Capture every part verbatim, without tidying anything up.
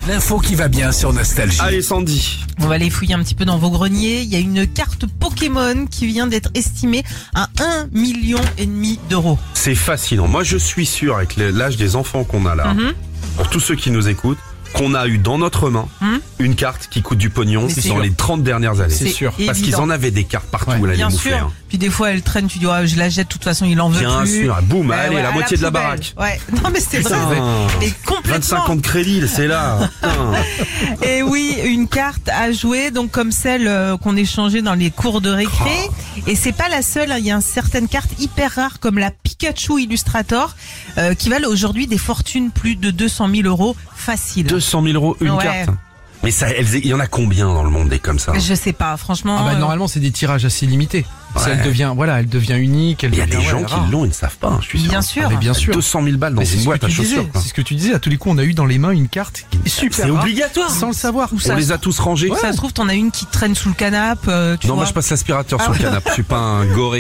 L'info qui va bien sur Nostalgie. Allez Sandy. On va aller fouiller un petit peu dans vos greniers. Il y a une carte Pokémon qui vient d'être estimée à un million et demi d'euros. C'est fascinant. Moi je suis sûr avec l'âge des enfants qu'on a là, Mhm. pour tous ceux qui nous écoutent, qu'on a eu dans notre main Mhm. une carte qui coûte du pognon Mais c'est dans sûr. les trente dernières années. C'est sûr. Parce qu'ils évident. en avaient des cartes partout, Ouais. là, les Bien mouflés, sûr. hein. Puis des fois, elle traîne, tu dis, oh, je la jette, de toute façon, il en veut Bien plus. sûr, boum, Euh, allez, ouais, la à moitié de la poubelle. baraque. Ouais, non mais c'est vrai. Putain, Et complètement. vingt-cinq ans de crédit, c'est là. Putain. Et oui, une carte à jouer, donc comme celle euh, qu'on échangeait dans les cours de récré. Et c'est pas la seule, hein. Il y a certaines cartes hyper rares comme la Pikachu Illustrator euh, qui valent aujourd'hui des fortunes, plus de deux cent mille euros facile. deux cent mille euros une Ouais. carte. Mais ça, elles- il y en a combien dans le monde des comme ça? Je sais pas, franchement. Ah bah, euh, normalement c'est des tirages assez limités. Si Ouais. elle devient, voilà, elle devient unique. Elle Il y a devient, des ouais, gens qui rare. l'ont, ils ne savent pas, hein, je suis sûr. Bien sûr. Ah, mais bien sûr. deux cent mille balles dans Mais c'est une ce boîte que à tu disais. chaussures, quoi. C'est ce que tu disais. À tous les coups, on a eu dans les mains une carte qui est super C'est rare, obligatoire. sans le savoir. Où ça On les se- a tous rangés. Ça se trouve, t'en as une qui traîne sous le canapé, euh, tu Non, vois. moi je passe l'aspirateur Ah sur le ouais. canapé, je suis pas un goré.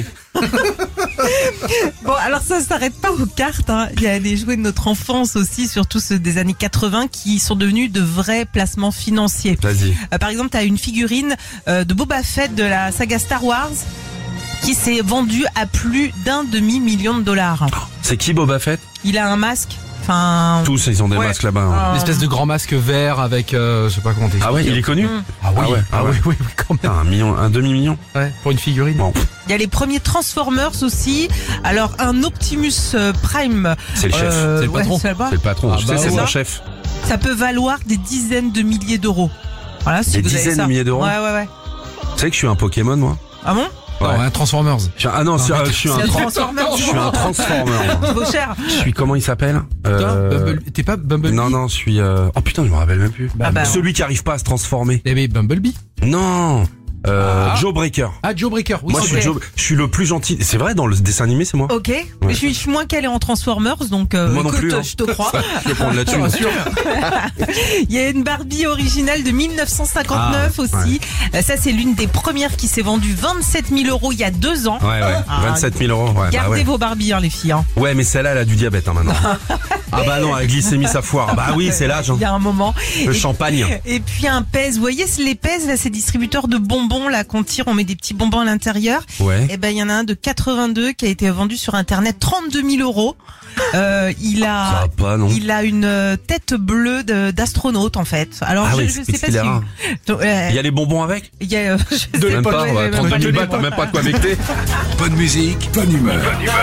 Bon, alors ça s'arrête pas aux cartes, hein. Il y a des jouets de notre enfance aussi, surtout ceux des années quatre-vingts, qui sont devenus de vrais placements financiers. Vas-y. Euh, par exemple, t'as une figurine euh, de Boba Fett de la saga Star Wars qui s'est vendue à plus d'un demi-million de dollars. C'est qui Boba Fett? Il a un masque, enfin... Tous, ils ont des Ouais. masques là-bas. hein. euh, L'espèce de grand masque vert avec, euh, je sais pas comment t'expliquer. Ah ouais, il est connu? Mm. Ah oui, Ah ouais, ah ah oui, ouais. oui, oui, quand même. Putain, un million, un demi-million? Ouais, pour une figurine. Bon, Il y a les premiers Transformers aussi. Alors, un Optimus euh, Prime... c'est le chef. euh, c'est le ouais, patron. c'est là-bas. C'est le patron. Ah je bah sais, c'est ouais. mon chef. Ça peut valoir des dizaines de milliers d'euros. Voilà, si Des vous avez dizaines ça. de milliers d'euros? Ouais, ouais, ouais. Tu sais que je suis un Pokémon, moi? Ah bon? Non, Ouais. un Transformers. Je suis un- Ah non, c'est- mais je suis un, C'est un tran- Transformers. je suis un Transformer. moi. Ça vaut cher. Je suis, comment il s'appelle? Toi, Euh, Bumble- T'es pas Bumblebee? Non, non, je suis, euh... oh putain, je me rappelle même plus. Ah bah, Celui qui arrive pas à se transformer. Eh ben Bumblebee. Non, euh, Ah. Joe Breaker. Ah, Joe Breaker. Oui, Moi, c'est je suis, Ok. Joe- je suis le plus gentil. C'est vrai, dans le dessin animé, c'est moi. Ok. Mais je suis, je suis moins calée en Transformers, donc euh, Moi non écoute, plus, hein. je te crois. Je vais prendre la thune. Il y a une Barbie originale de mille neuf cent cinquante-neuf Ah, aussi. Euh, Ça, c'est l'une des premières qui s'est vendue vingt-sept mille euros il y a deux ans. Ouais, ouais. Ah. vingt-sept mille euros. Ouais, Gardez bah ouais. vos Barbies, hein, les filles. Hein. Ouais, mais celle-là, elle a du diabète, hein, maintenant. Ah bah non, la glycémie, ça foire. Bah oui, c'est l'âge. hein. Il y a un moment. Le Et- champagne. Et puis un pèse. Vous voyez, les pèse, là, ces distributeurs de bonbons, là, qu'on tire, on met des petits bonbons à l'intérieur. Ouais. Eh ben, il y en a un de quatre-vingt-deux qui a été vendu sur Internet, trente-deux mille euros. Euh, il Ça a, va pas, non? il a une euh, tête bleue de- d'astronaute, en fait. Alors, Ah je, oui, je c'est- sais c'est pas si... rare. Donc, euh, Il y a les bonbons avec? il y a, euh, je sais Même pas, pas, ouais, ouais, ouais, trente-deux ouais, mille ouais, balles, t'as même pas de quoi becter. Bonne musique, bonne humeur.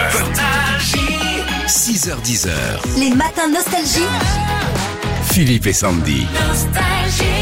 six heures dix. Les matins nostalgie. Philippe et Sandy. Nostalgie.